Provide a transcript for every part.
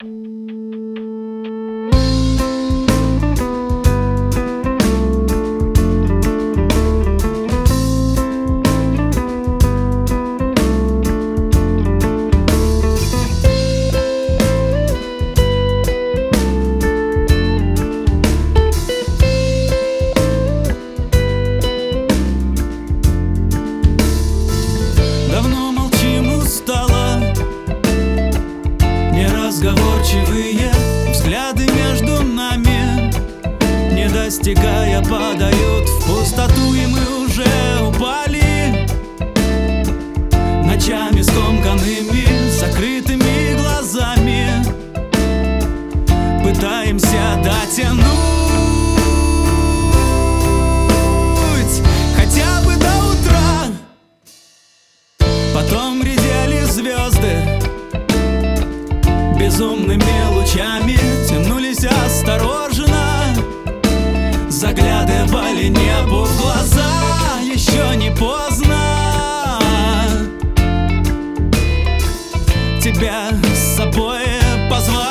Неразговорчивые взгляды между нами, не достигая, падают в пустоту, и мы уже упали ночами скомканными, закрытыми глазами. Пытаемся дотянуть хотя бы до утра. Потом редели звезды, безумными лучами тянулись осторожно, заглядывали небу в глаза. Еще не поздно тебя с собой позвать.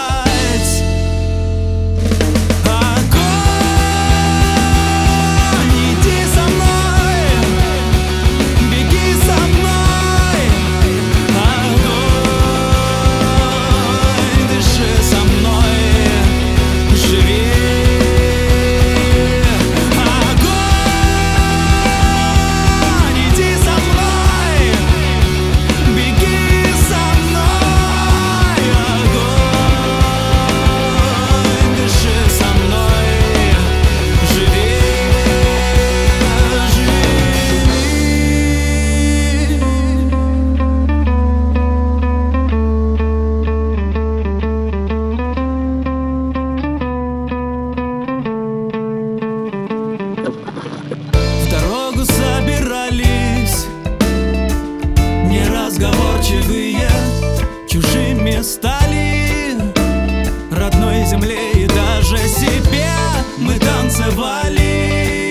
Неразговорчивые чужими стали, родной земле и даже себе мы танцевали.